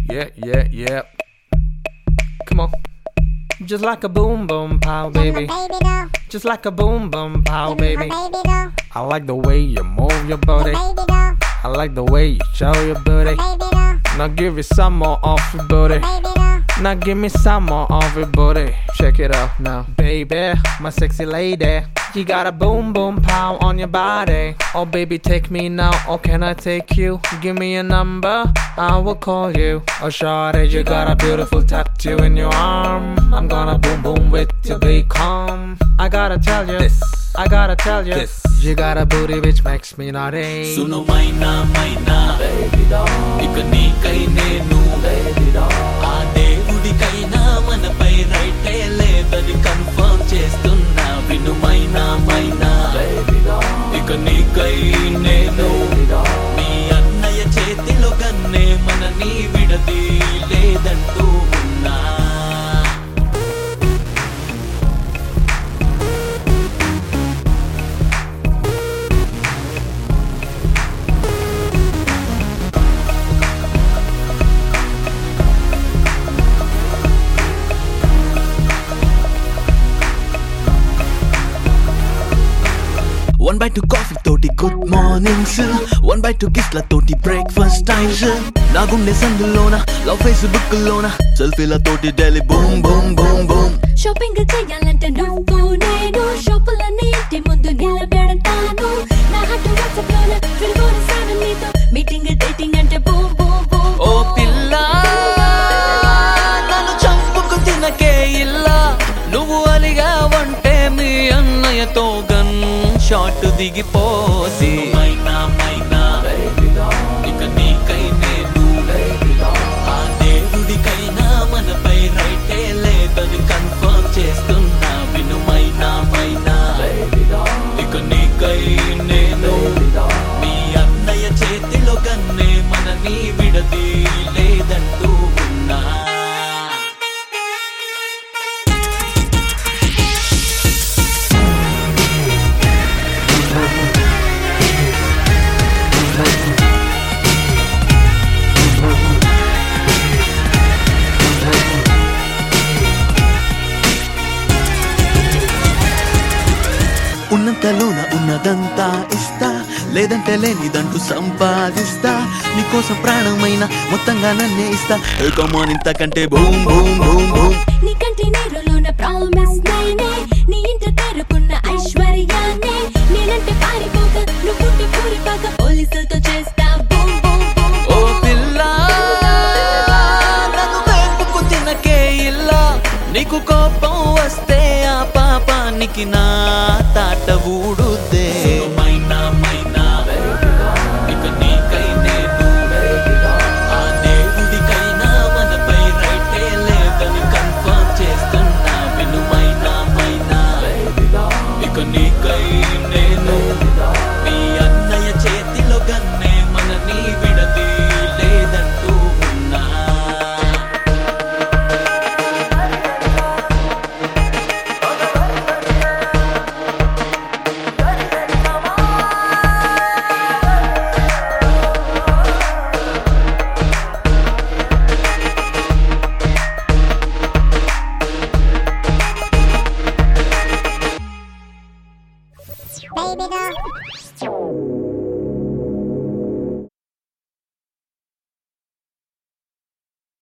Yeah. Come on. Just like a boom boom pow, baby. Just like a boom boom pow, baby. I like the way you move your body. I like the way you show your booty. Now give me some more of your booty. Now give me some more of your booty. Check it out now, baby, my sexy lady. You got a boom boom pow on your body. Oh baby, take me now, or can I take you? Give me a number, I will call you. Oh shawty, you got a beautiful tattoo in your arm. I'm gonna boom boom with you, be calm. I gotta tell you this, I gotta tell you this. You got a booty which makes me naughty. Suno maina, baby doll. Ika neekai nenu, baby doll. Aa devudikaina manapai right ledani confirm chestunna. Vinu maina, baby doll. Ika neekai nenu, nee annaya chetilo ganne manani vidadi ledantu unna. One bite to coffee toti good morning sir. One bite to kiss la toti breakfast time sir. Na gunde sandulona love Facebook lona selfie la toti daily boom boom boom boom. Shopping cheyalante nuvvu nenu shopulani inti mundu nilabedtanu. Na hatu WhatsApp lona 24/7 neeto meeting dating ante boom boom boom. Oh pilla nanu champuku tinake illa nuvu aliga vante mi annayato gan shot digiposi. Maina baby doll. Ika neekai nenu, baby doll. Aa devudikaina manapai right ledani confirm chestunna. Vinu maina baby doll. Ika neekai nenu, baby doll. Nee annaya chetilo ganne manani vidadi ledantu unna. ఉన్నంతలోన ఉన్నదంతా ఇస్తా లేదంటే లేనిదంటూ సంపాదిస్తా నీకోసం ప్రాణమైన మొత్తంగా నన్నే ఇస్తా కమాన్ ఇంతకంటే బూమ్ బూమ్ బూమ్ బూమ్. నీ కంటి నీరులోన ప్రామిస్ నేనే నీ ఇంట తెరుకున్న ఐశ్వర్యానే నేనంటే పారిపోక నువ్వుంటే పూరిపాక పోలీసులతో చేస్తా బూమ్ బూమ్ బూమ్. ఓ పిల్ల నన్ను వెంటుకు తినకే ఇల్లా నీకు కోపం వస్తే ఆ పాపానికి నా తాటవు